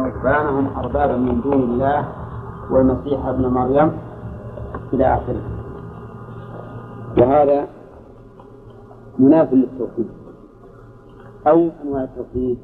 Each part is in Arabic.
ورهبانهم أربابا من دون الله والمسيح ابن مريم إلى آخره. وهذا منافي للتوحيد. أي أنواع التوحيد؟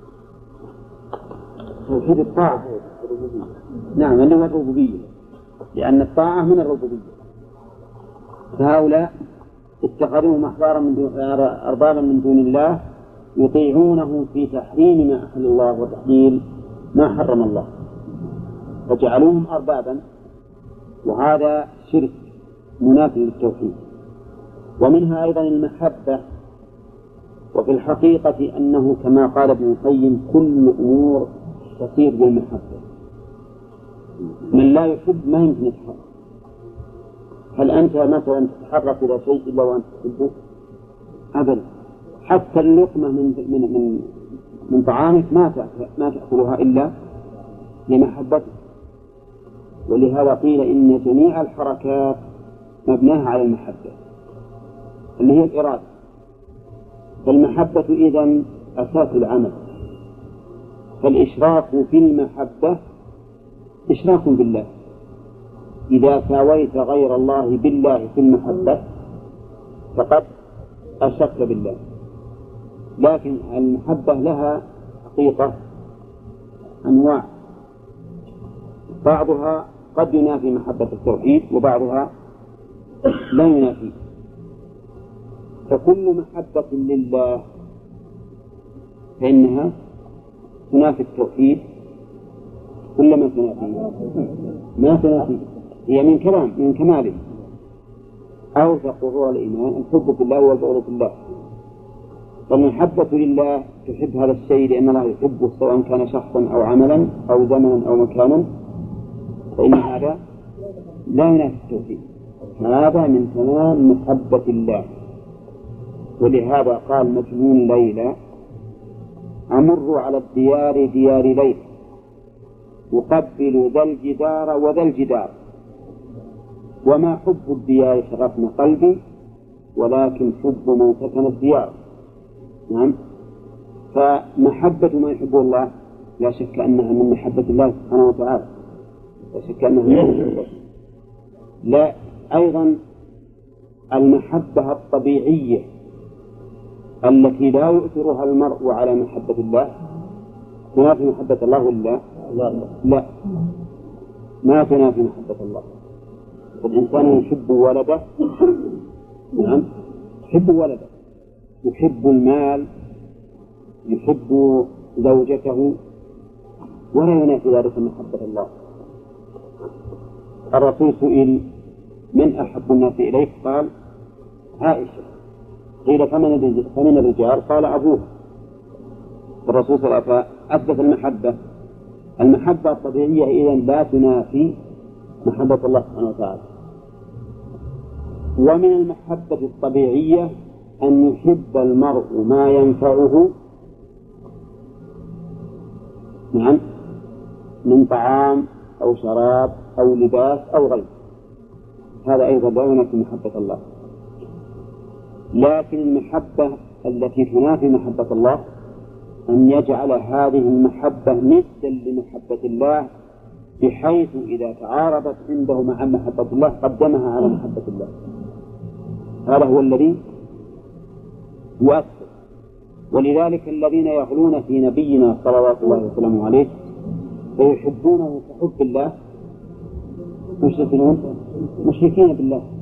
توحيد الطاعة. نعم، اللي هو الربوبية، لأن الطاعة من الربوبية. فهؤلاء اتخذوهم أربابا من دون الله يطيعونه في تحريم ما أحل الله وتحليل ما حرم الله، فجعلوهم أربابا، وهذا شرك منافي للتوحيد. ومنها أيضا المحبة، وفي الحقيقة أنه كما قال ابن القيم كل أمور تصير بالمحبة. من لا يحب ما يمكن يتحرك. هل أنت مثلا تتحرك إلى شيء إلا وأنت تحبه؟ أبدا. حتى اللقمة من طعامك ما تأكلها إلا لمحبته. ولهذا قيل إن جميع الحركات مبناها على المحبة اللي هي الإرادة. فالمحبة إذن أساس العمل. فالإشراك في المحبة إشراك بالله. إذا ساويت غير الله بالله في المحبة فقد أشركت بالله. لكن المحبة لها حقيقة أنواع، بعضها قد ينافي محبة التوحيد وبعضها لا ينافي. فكل محبة لله فإنها تنافي التوحيد، كلما تنافيه ما تنافيه، هي من كماله. أوثق ظهور الإيمان الحب في الله والبغض في الله. فالمحبة لله تحب هذا الشيء لأن الله يحبه سواء كان شخصا أو عملا أو زمنا أو مكانا، فإن هذا لا ينافي التوحيد. هذا من تمام محبة الله. ولهذا قال مجنون ليلى: أمر على الديار ديار ليلى أقبل ذا الجدار وذا الجدار وما حب الديار شغفنا قلبي ولكن حب من سكن الديار. نعم. فمحبة ما يحبه الله لا شك أنها من محبة الله سبحانه وتعالى، لا شك أنها من محبة. لا، أيضا المحبة الطبيعية التي لا يؤثرها المرء على محبة الله تنافي محبة الله ولا لا؟ ما تنافي محبة الله. الإنسان يحب ولده، نعم، يحب ولده، يحب المال، يحب زوجته، ولا ينافي ذلك محبة الله. الرسول سئل: من أحب الناس إليك؟ قال: عائشة. قيل: فمن الرجال؟ قال: أبوه. الرسول صلى الله عليه وسلم أثبت المحبة الطبيعية إذن لا تنافي محبة الله سبحانه وتعالى. ومن المحبة الطبيعية أن يحب المرء ما ينفعه، نعم، من طعام أو شراب أو لباس أو غيره. هذا أيضا لا ينافي محبة الله. لكن المحبة التي تنافي محبة الله أن يجعل هذه المحبة ندا لمحبة الله، بحيث إذا تعارضت عنده مع محبة الله قدمها على محبة الله. هذا هو الذي يؤثر. ولذلك الذين يغلون في نبينا صلوات الله وسلامه عليه فيحبونه كحب الله مشركين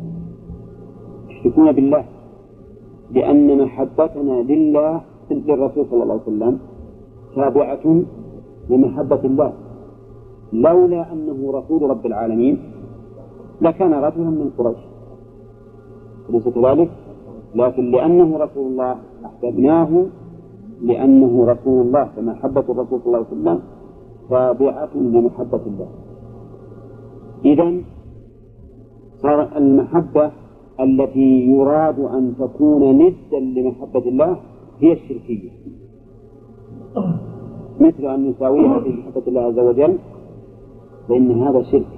بالله، لأن محبتنا للرسول صلى الله عليه وسلم تابعة لمحبة الله. لولا أنه رسول رب العالمين لكان رجلا من قريش، ليس كذلك؟ لكن لأنه رسول الله أحببناه لأنه رسول الله، فمحبة الرسول صلى الله عليه وسلم تابعة لمحبة الله. إذن صار المحبة التي يراد أن تكون ندا لمحبة الله هي الشركية، مثل أن نساويها بمحبة الله عز وجل، فإن هذا شرك.